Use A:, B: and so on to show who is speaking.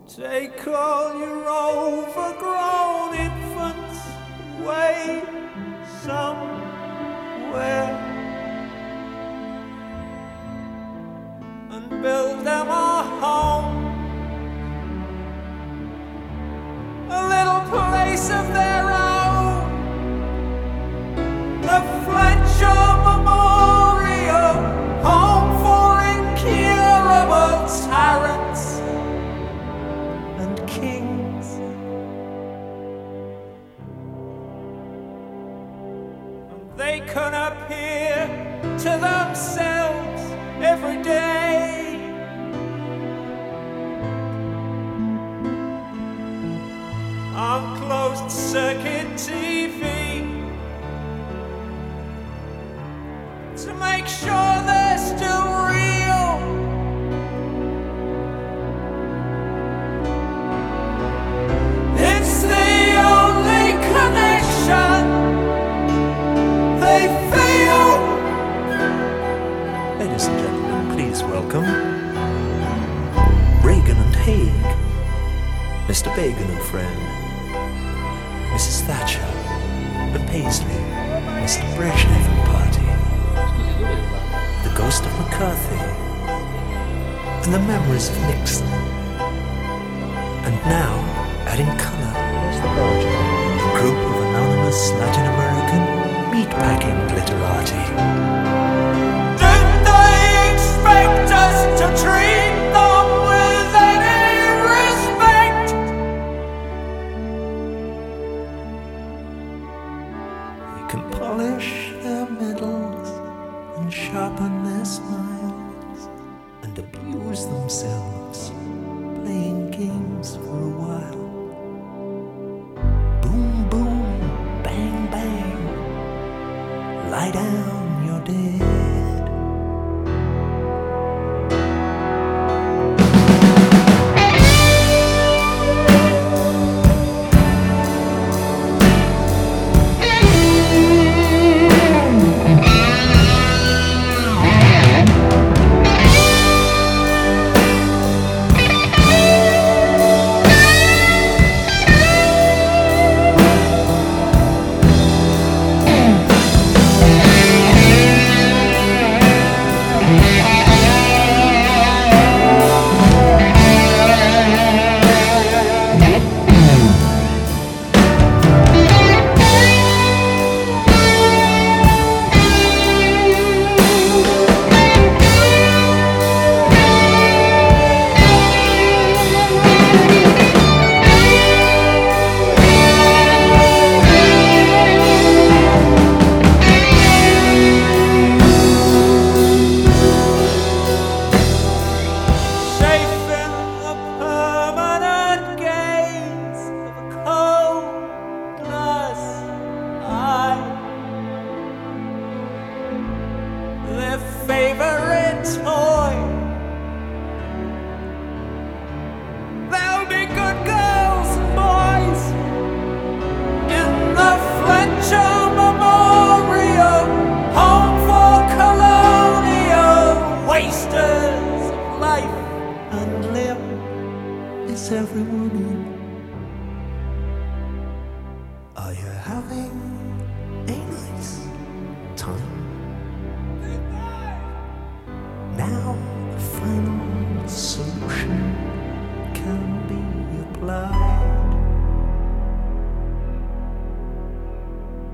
A: Take all your overgrown infants away somewhere and build them a home, a little place of their own, the Fletcher Memorial Home for Incurable Tyrants and Kings. And they can appear to themselves every day on closed circuit TV to make sure they're still real. It's the only connection they feel.
B: Ladies and gentlemen, please welcome Reagan and Haig, Mr. Bagan and friend, Mrs. Thatcher and Paisley, Mr. Brezhnev and party, the ghost of McCarthy, and the memories of Nixon. And now, adding colour, is the Belgian, a group of anonymous Latin American meatpacking glitterati.
A: Did they expect us to treat them with any respect?
B: They can polish their medals and sharpen their smiles and abuse themselves playing games for a while. Boom, boom, bang, bang, lie down, you're dead.
A: Safe in the permanent gaze of a cold glass eye, their favorite toy. They'll be good girls and boys in the Fletcher Memorial Home for Colonial Wasters of Life and Limb.
B: Is everyone in?